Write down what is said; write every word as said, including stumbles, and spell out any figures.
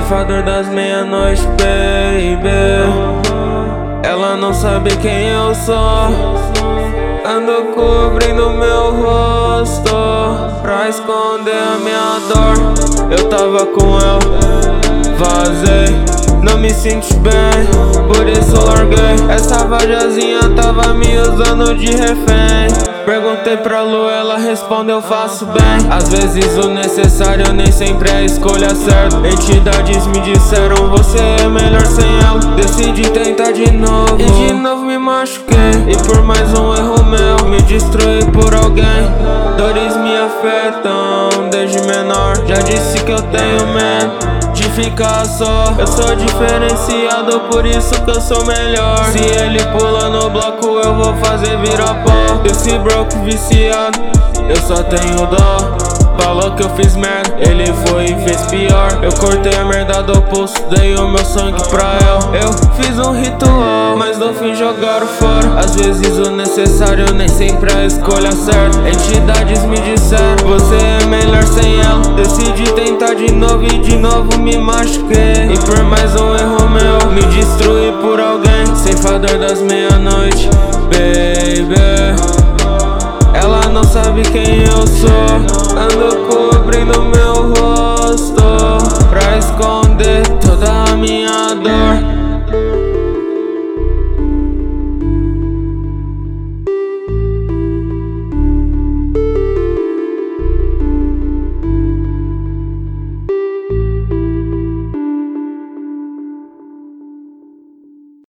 ceifador das meia-noite, baby. Ela não sabe quem eu sou. Ando cobrindo meu rosto pra esconder a minha dor. Eu tava com ela, vazei. Não me sinto bem, por isso larguei. Essa vajazinha tava me usando de refém. Perguntei pra Lu, ela respondeu faço bem. Às vezes o necessário nem sempre é a escolha certa. Entidades me disseram você é melhor sem ela. Decidi tentar de novo e de novo me machuquei. E por mais um erro meu me destruí por alguém. Dores me afetam desde menor. Já disse que eu tenho medo de ficar só. Eu sou diferenciado, por isso que eu sou melhor. Se ele pula no bloco, eu vou fazer virar pó. Esse broke viciado, eu só tenho dó. Falou que eu fiz merda, ele foi e fez pior. Eu cortei a merda do pulso, dei o meu sangue pra ela. Eu fiz um ritual, mas no fim jogaram fora. Às vezes o necessário nem sempre é a escolha certa. Entidades me disseram, você é melhor sem ela. Decidi tentar de novo e de novo me machuquei. E por mais um erro meu, me destruí por alguém. Ceifador das meia-noite, baby. Ela não sabe quem eu sou. Ando cobrindo meu